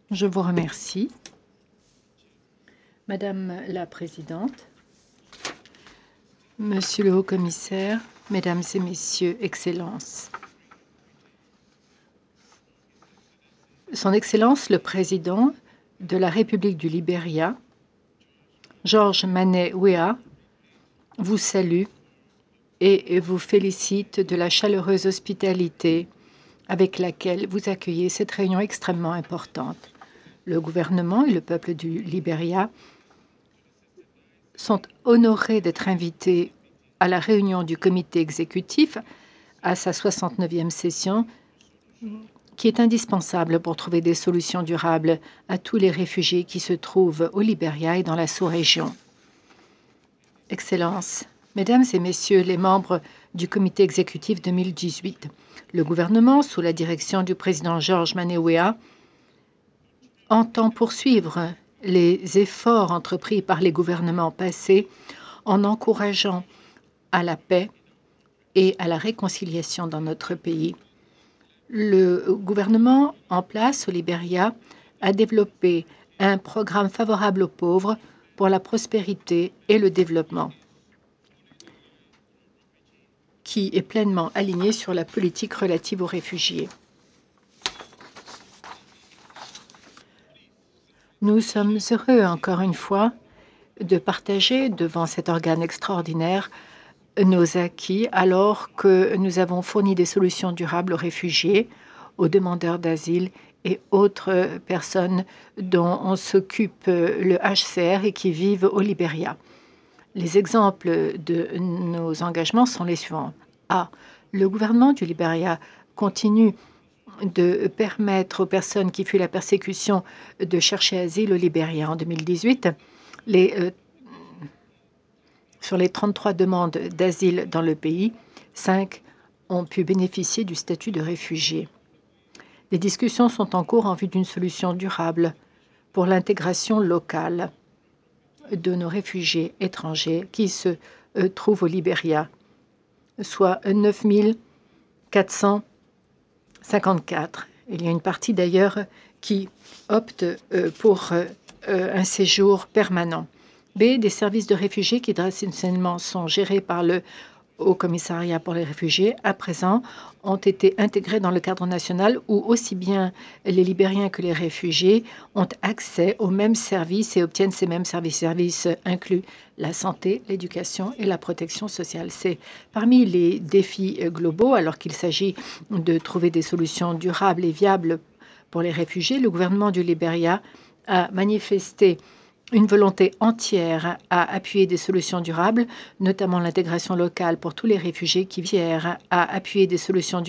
Je vous remercie. Madame la Présidente, Monsieur le Haut-Commissaire, Mesdames et Messieurs, Excellences. Son Excellence le Président de la République du Libéria, Georges Manet Weah, vous salue et vous félicite de la chaleureuse hospitalité avec laquelle vous accueillez cette réunion extrêmement importante. Le gouvernement et le peuple du Libéria sont honorés d'être invités à la réunion du comité exécutif à sa 69e session, qui est indispensable pour trouver des solutions durables à tous les réfugiés qui se trouvent au Libéria et dans la sous-région. Excellences, Mesdames et Messieurs les membres du comité exécutif 2018, le gouvernement, sous la direction du président Georges Manet Weah, entend poursuivre les efforts entrepris par les gouvernements passés en encourageant à la paix et à la réconciliation dans notre pays. Le gouvernement en place au Libéria a développé un programme favorable aux pauvres pour la prospérité et le développement, qui est pleinement aligné sur la politique relative aux réfugiés. Nous sommes heureux, encore une fois, de partager devant cet organe extraordinaire nos acquis alors que nous avons fourni des solutions durables aux réfugiés, aux demandeurs d'asile et autres personnes dont on s'occupe le HCR et qui vivent au Libéria. Les exemples de nos engagements sont les suivants. A. Le gouvernement du Libéria continue de permettre aux personnes qui fuient la persécution de chercher asile au Libéria. En 2018, sur les 33 demandes d'asile dans le pays, 5 ont pu bénéficier du statut de réfugié. Des discussions sont en cours en vue d'une solution durable pour l'intégration locale de nos réfugiés étrangers qui se trouvent au Libéria, soit 9 454. Il y a une partie d'ailleurs qui opte pour un séjour permanent. B. Des services de réfugiés qui traditionnellement sont gérés par le Haut-Commissariat pour les réfugiés, à présent, ont été intégrés dans le cadre national où aussi bien les Libériens que les réfugiés ont accès aux mêmes services et obtiennent ces mêmes services. Services incluent la santé, l'éducation et la protection sociale. C'est parmi les défis globaux, alors qu'il s'agit de trouver des solutions durables et viables pour les réfugiés, le gouvernement du Libéria a manifesté une volonté entière à appuyer des solutions durables, notamment l'intégration locale pour tous les réfugiés qui viennent à appuyer des solutions durables